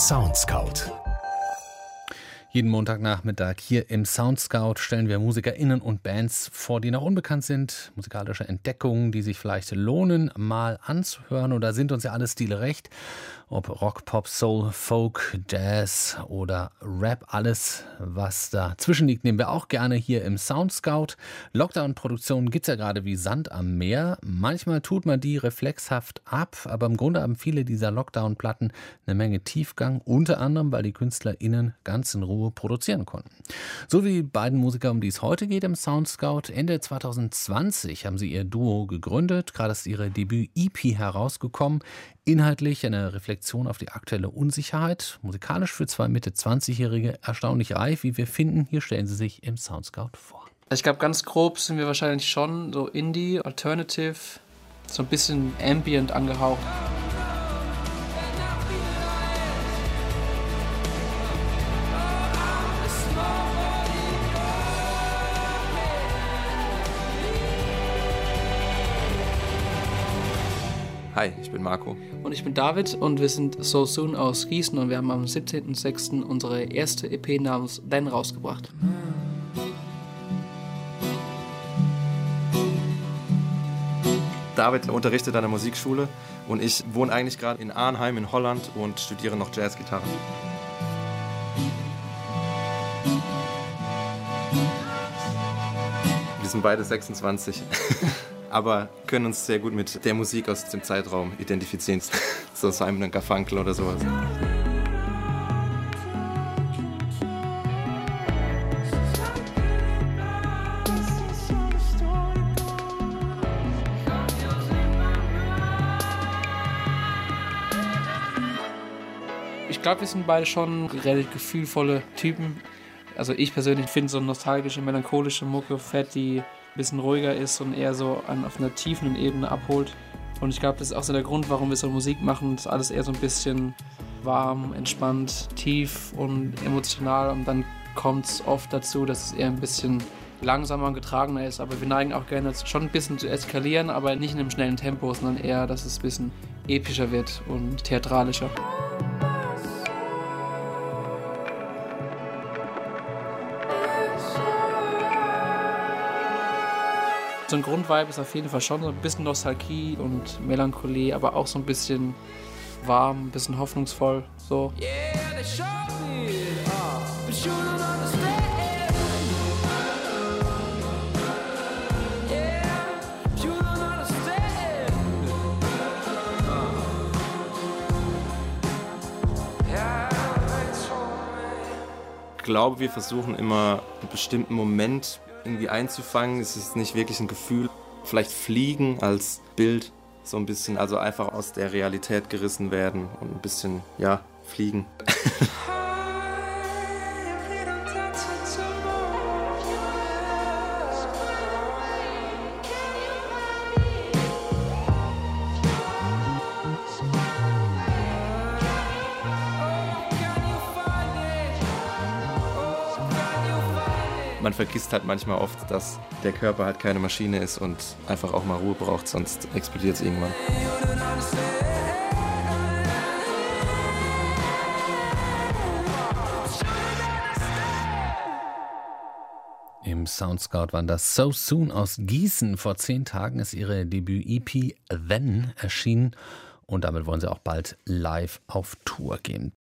Soundscout. Jeden Montagnachmittag hier im Soundscout stellen wir MusikerInnen und Bands vor, die noch unbekannt sind. Musikalische Entdeckungen, die sich vielleicht lohnen, mal anzuhören. Und da sind uns ja alle Stile recht. Ob Rock, Pop, Soul, Folk, Jazz oder Rap, alles, was dazwischen liegt, nehmen wir auch gerne hier im Soundscout. Lockdown-Produktionen gibt's ja gerade wie Sand am Meer. Manchmal tut man die reflexhaft ab, aber im Grunde haben viele dieser Lockdown-Platten eine Menge Tiefgang, unter anderem, weil die KünstlerInnen ganz in Ruhe produzieren konnten. So wie die beiden Musiker, um die es heute geht im Soundscout. Ende 2020 haben sie ihr Duo gegründet. Gerade ist ihre Debüt-EP herausgekommen. Inhaltlich eine Reflexion auf die aktuelle Unsicherheit. Musikalisch für zwei Mitte-20-Jährige erstaunlich reif, wie wir finden. Hier stellen sie sich im Soundscout vor. Ich glaube, ganz grob sind wir wahrscheinlich schon so Indie, Alternative, so ein bisschen Ambient angehaucht. Hi, ich bin Marco. Und ich bin David und wir sind So Soon aus Gießen und wir haben am 17.06. unsere erste EP namens Then rausgebracht. David unterrichtet an der Musikschule und ich wohne eigentlich gerade in Arnhem in Holland und studiere noch Jazzgitarre. Wir sind beide 26. Aber können uns sehr gut mit der Musik aus dem Zeitraum identifizieren. So Simon & Garfunkel oder sowas. Ich glaube, wir sind beide schon relativ gefühlvolle Typen. Also ich persönlich finde so nostalgische, melancholische Mucke fett, die ein bisschen ruhiger ist und eher so auf einer tiefen Ebene abholt. Und ich glaube, das ist auch so der Grund, warum wir so Musik machen. Das ist alles eher so ein bisschen warm, entspannt, tief und emotional. Und dann kommt es oft dazu, dass es eher ein bisschen langsamer und getragener ist. Aber wir neigen auch gerne schon ein bisschen zu eskalieren, aber nicht in einem schnellen Tempo, sondern eher, dass es ein bisschen epischer wird und theatralischer. So ein Grundvibe ist auf jeden Fall schon so ein bisschen Nostalgie und Melancholie, aber auch so ein bisschen warm, ein bisschen hoffnungsvoll. So. Ich glaube, wir versuchen immer einen bestimmten Moment irgendwie einzufangen. Es ist nicht wirklich ein Gefühl. Vielleicht fliegen als Bild so ein bisschen, also einfach aus der Realität gerissen werden und ein bisschen, ja, fliegen. Man vergisst halt manchmal oft, dass der Körper halt keine Maschine ist und einfach auch mal Ruhe braucht, sonst explodiert es irgendwann. Im Soundscout waren das So Soon aus Gießen. Vor 10 Tagen ist ihre Debüt-EP Then erschienen und damit wollen sie auch bald live auf Tour gehen.